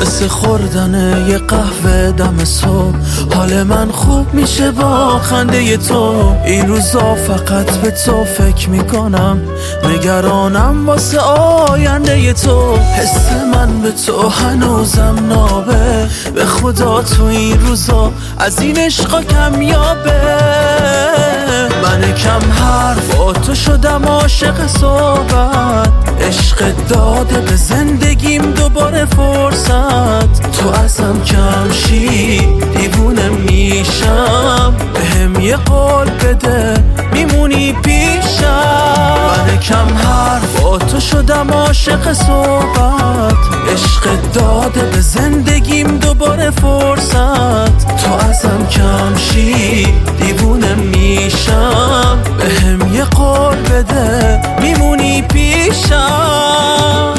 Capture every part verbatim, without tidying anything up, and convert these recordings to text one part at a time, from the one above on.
مثل خوردن یه قهوه دم صبح، حال من خوب میشه با خنده تو. این روزا فقط به تو فکر میکنم، نگرانم واسه آینده تو. حس من به تو هنوزم نابه، به خدا تو این روزا از این عشقا کمیابه. من کم حرف با تو شدم عاشق صحبت، عشق داده به زندگیم دوباره فرصت. تو ازم کم شی دیوونه میشم، بهم یه قول بده میمونی پیشم. من کم حرف با تو شدم عاشق صحبت، عشق داده به زندگیم دوباره فرصت. تو ازم کم شی دیوونه میشم، بهم یه قول بده میمونی پیشم.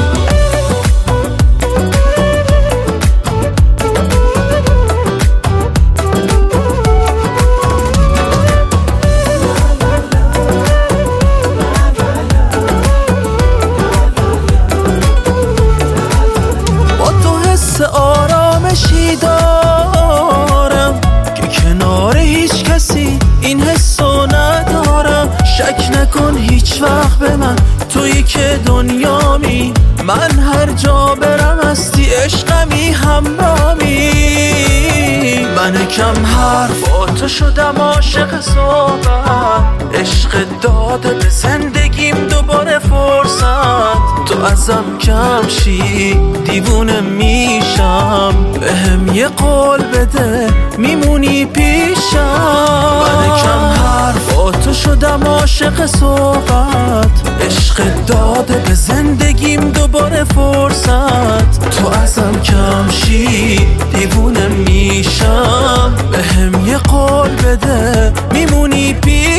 آرامشی دارم که کنار هیچ کسی این حسو ندارم. شک نکن هیچ وقت به من، تویی که دنیامی. من هر جا برم هستی، عشقمی، همرامی. من کم حرف با تو شدم عاشق صحبت، عشق داده به زندگیم دوباره فرصت. تو ازم کم شی دیوونه میشم، بهم یه قول بده میمونی پیشم. من کم حرف با تو شدم عاشق صحبت، عشق داده به زندگیم دوباره فرصت. تو ازم کم شی دیوونه میشم، بهم یه قول بده میمونی پیشم.